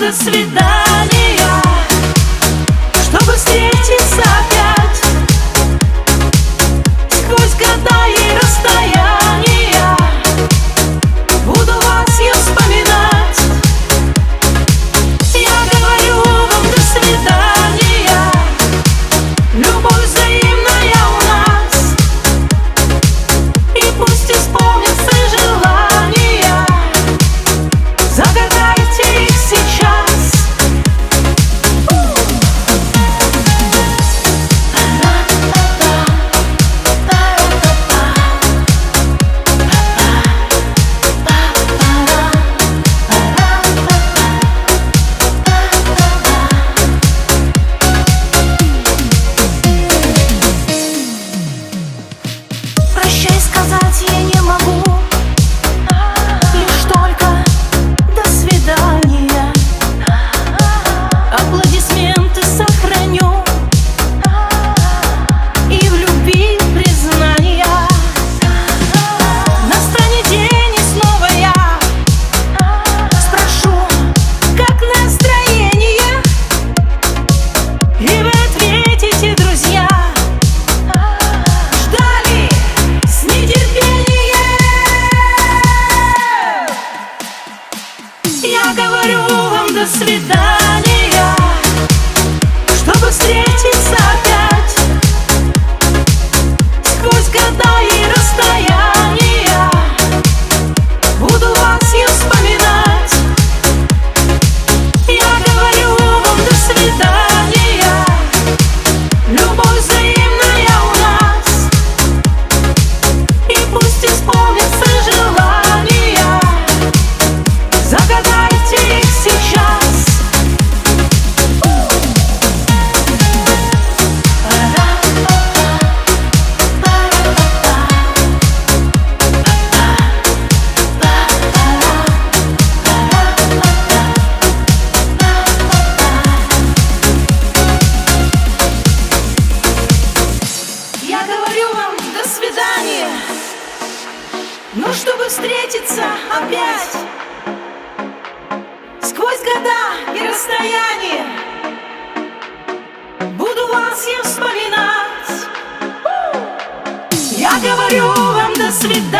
до свидания, чтобы встретиться опять. Сквозь года и расстояния буду вас я вспоминать. Я говорю вам до свидания, любовь взаимная у нас. И пусть исполнится желания, загадайте их сейчас. Прощай сказать я не могу, лишь только до свидания. Аплодисменты сохраню и в любви признания. Настанет день и снова я спрошу, как настроение, и вы ответите, друзья, ждали с нетерпением. Я говорю вам до свидания, чтобы встретиться опять. Сквозь года и расстояния буду вас я вспоминать. Я говорю вам до свидания, любовь взаимная у нас. И пусть исполнится желания, загадайте их сейчас. Я говорю вам до свидания, но чтобы встретиться опять. Сквозь года и расстояние буду вас я вспоминать. Я говорю вам до свидания.